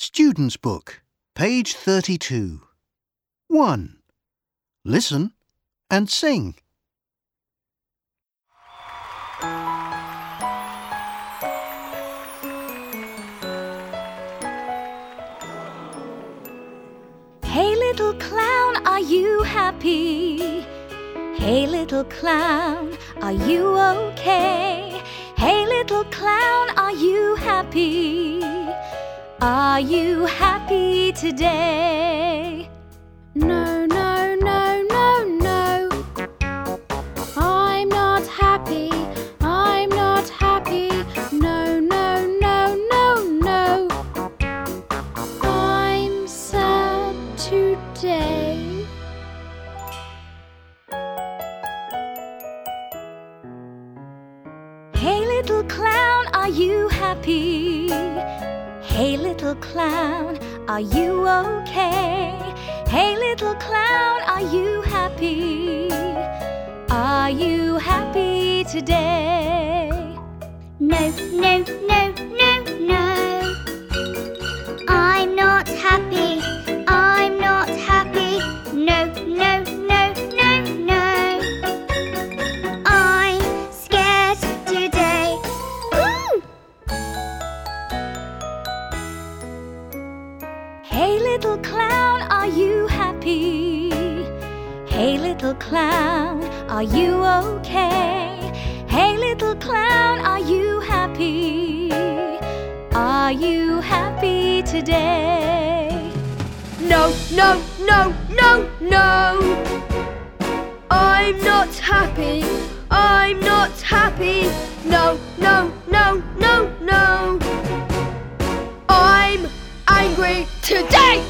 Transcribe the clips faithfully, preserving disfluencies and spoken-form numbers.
Student's Book, page thirty-two. one. Listen and sing. Hey little clown, are you happy? Hey little clown, are you okay? Hey little clown, are you happy? Are you happy today? No, no, no, no, no. I'm not happy. I'm not happy. No, no, no, no, no. I'm sad today. Hey little clown, are you happy? Hey little clown, are you okay? Hey little clown, are you happy? Are you happy today? No, no, no, no, no. I'm not happy. I'm not happy. No, no, no, no, no. I'm scared today. Ooh! Hey little clown, are you happy? Hey little clown, are you okay? Hey little clown, are you happy? Are you happy today? No, no, no, no, no. I'm not happy. I'm not happy. No, no, no, no, no. I'm angry today.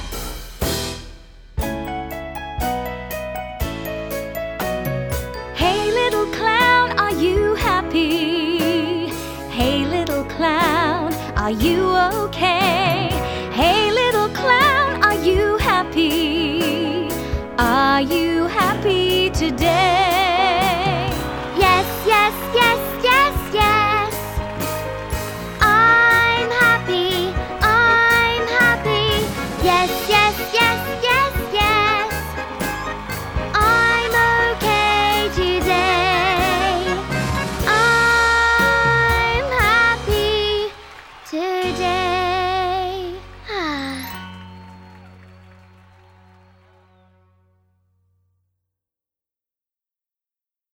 Hey little clown, are you happy? Hey little clown, are you okay?